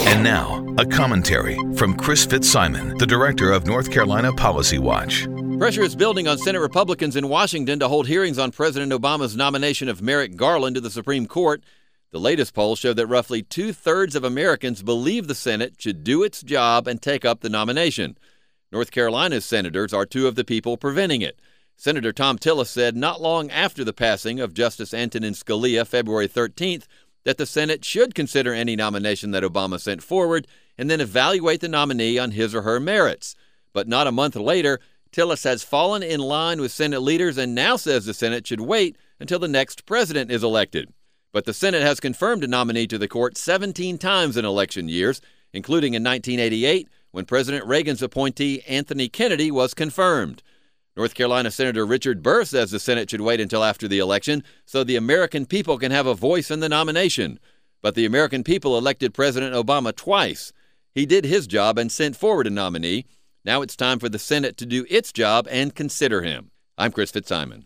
And now, a commentary from Chris Fitzsimon, the director of North Carolina Policy Watch. Pressure is building on Senate Republicans in Washington to hold hearings on President Obama's nomination of Merrick Garland to the Supreme Court. The latest polls show that roughly two-thirds of Americans believe the Senate should do its job and take up the nomination. North Carolina's senators are two of the people preventing it. Senator Thom Tillis said not long after the passing of Justice Antonin Scalia, February 13th, that the Senate should consider any nomination that Obama sent forward and then evaluate the nominee on his or her merits. But not a month later, Tillis has fallen in line with Senate leaders and now says the Senate should wait until the next president is elected. But the Senate has confirmed a nominee to the court 17 times in election years, including in 1988, when President Reagan's appointee Anthony Kennedy was confirmed. North Carolina Senator Richard Burr says the Senate should wait until after the election so the American people can have a voice in the nomination. But the American people elected President Obama twice. He did his job and sent forward a nominee. Now it's time for the Senate to do its job and consider him. I'm Chris Fitzsimon.